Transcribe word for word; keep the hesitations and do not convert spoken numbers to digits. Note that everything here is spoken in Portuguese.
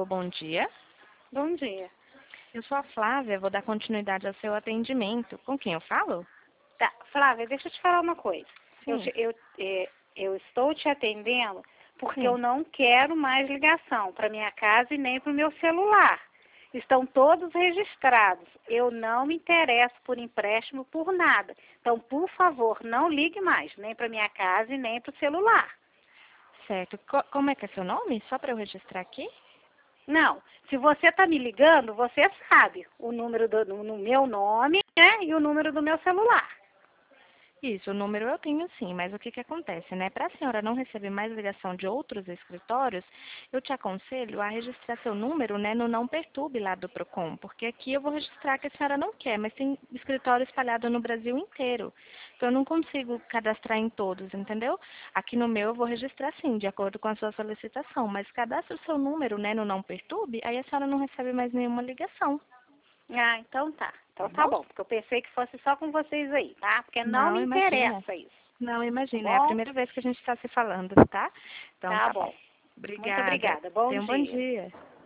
bom dia. Bom dia. Eu sou a Flávia, vou dar continuidade ao seu atendimento. Com quem eu falo? Tá, Flávia, deixa eu te falar uma coisa. Eu, Sim. te- eu, eh, eu estou te atendendo porque Sim. eu não quero mais ligação para minha casa e nem para o meu celular. Estão todos registrados. Eu não me interesso por empréstimo por nada. Então, por favor, não ligue mais, nem para minha casa e nem para o celular. Certo. Co- como é que é seu nome? Só para eu registrar aqui? Não, se você está me ligando, você sabe o número do no, no meu nome, né, e o número do meu celular. Isso, o número eu tenho sim, mas o que que acontece, né? Para a senhora não receber mais ligação de outros escritórios, eu te aconselho a registrar seu número, né, no Não Perturbe lá do Procon, porque aqui eu vou registrar que a senhora não quer, mas tem escritório espalhado no Brasil inteiro. Então eu não consigo cadastrar em todos, entendeu? Aqui no meu eu vou registrar sim, de acordo com a sua solicitação, mas cadastre o seu número, né, no Não Perturbe, aí a senhora não recebe mais nenhuma ligação. Ah, então tá. Tá Então tá bom? bom, porque eu pensei que fosse só com vocês aí, tá? Porque não Não, me imagina. interessa isso, Não, tá imagina, é a bom? primeira vez que a gente está se falando, tá? Então Tá tá bom. bom. Muito Obrigada. obrigada. Bom Tenha um bom dia. dia.